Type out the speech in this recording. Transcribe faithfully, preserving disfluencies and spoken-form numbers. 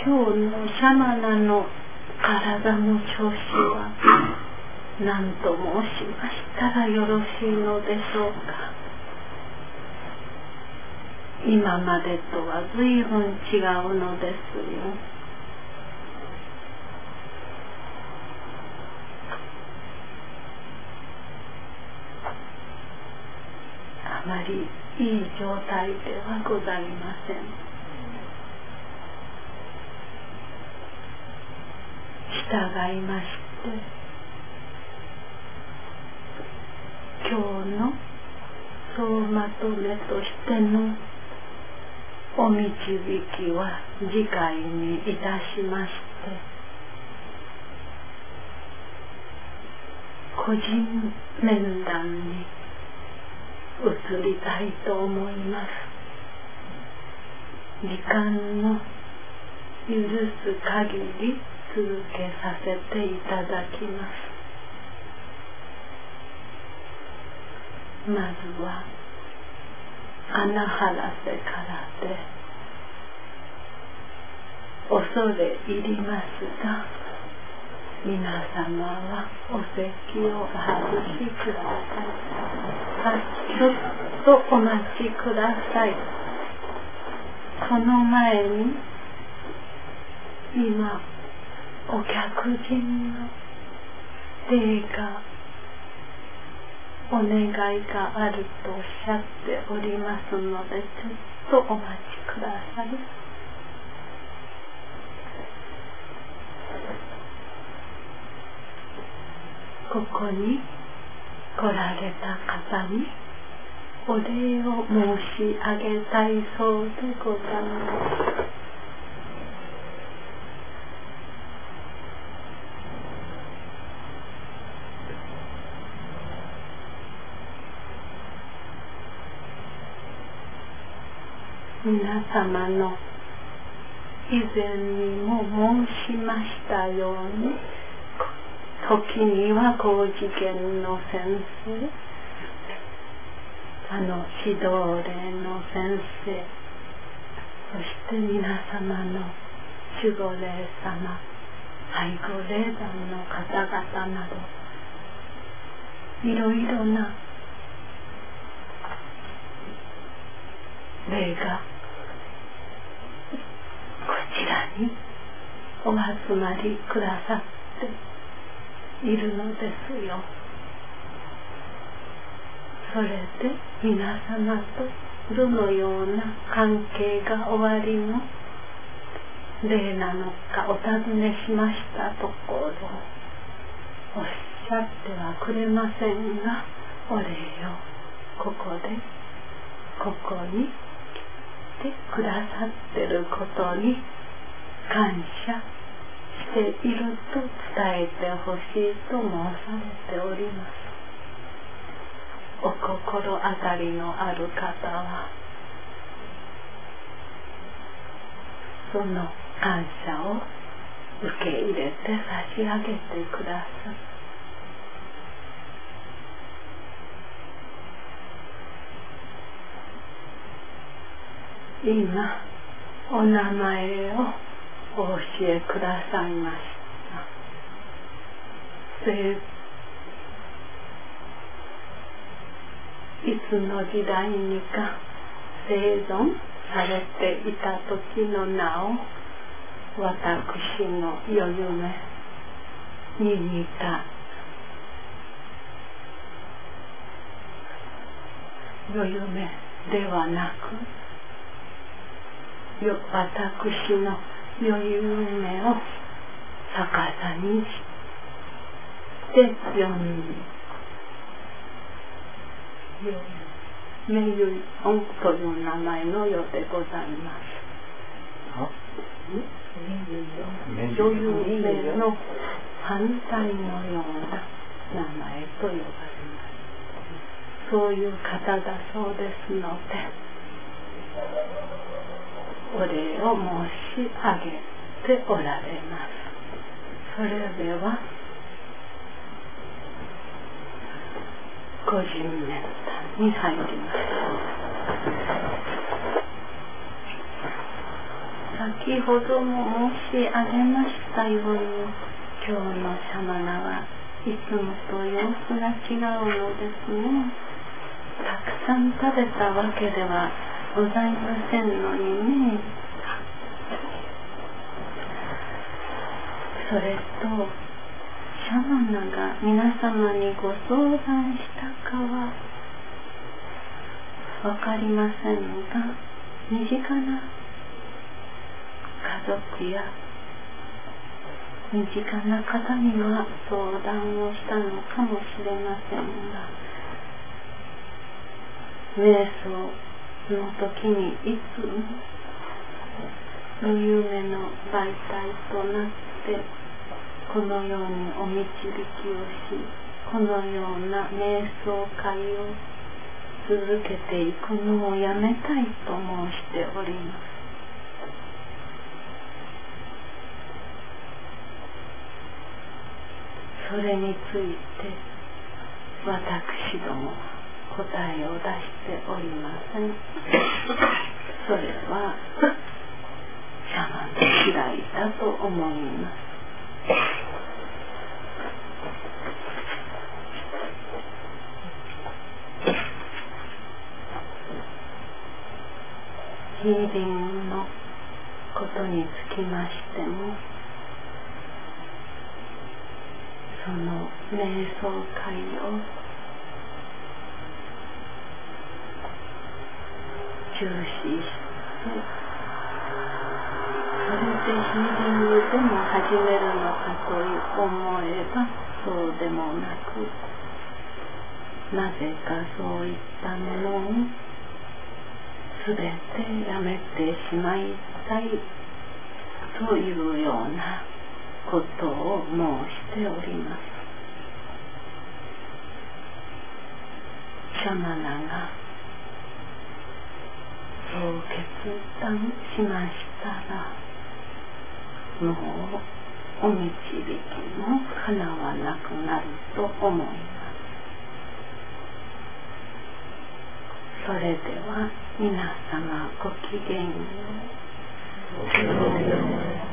今日のシャマナの体の調子は何と申しましたらよろしいのでしょうか。今までとは随分違うのですよ。あまりいい状態ではございません。従いまして今日の総まとめとしてのお導きは次回にいたしまして、個人面談に移りたいと思います。時間の許す限り続けさせていただきます。まずは穴原瀬からで恐れ入りますが、皆様はお席をお外しください。あ、ちょっとお待ちください。その前に今お客人の礼がお願いがあるとおっしゃっておりますので、ちょっとお待ちください。ここに来られた方にお礼を申し上げたいそうでございます。皆様の以前にも申しましたように、時には高次元の先生、あの指導霊の先生、そして皆様の守護霊様、背後霊団の方々など、いろいろな霊がこちらにお集まりくださっているのですよ。それで皆様とどのような関係がおありの霊なのかお尋ねしましたところ、おっしゃってはくれませんが、お礼をここでここに来てくださってることに感謝していると伝えてほしいと申されております。お心当たりのある方はその感謝を受け入れて差し上げてください。今お名前をお教えくださいました。いつの時代にか生存されていた時の名を私の夜夢に似た夜夢ではなく、よ私の夜夢を逆さにして読んで名優音という名前のようでございます。女優名の反対のような名前と呼ばれます。そういう方だそうですので、お礼を申し上げておられます。それでは個人面談に入ります。 先ほども申し上げましたように、今日のシャマナはいつもと様子が違うのですね。たくさん食べたわけではございませんのにね。それとシャマナが皆様にご相談したかはわかりませんが、身近な家族や身近な方には相談をしたのかもしれませんが、瞑想の時にいつも無夢の媒体となってこのようにお導きをし、このような瞑想会を続けていくのをやめたいと申しております。それについて私どもは答えを出しておりません。それはシャマンの嫌いだと思います。ヒーリングのことにつきましても、その瞑想会を中止して、それでヒーリングでも始めるのかと思えばそうでもなく、なぜかそういったものをすべてやめてしまいたいというようなことを申しております。シャマナがそう決断しましたら、もうお導きもかなわなくなると思います。それでは皆様ごきげんよう。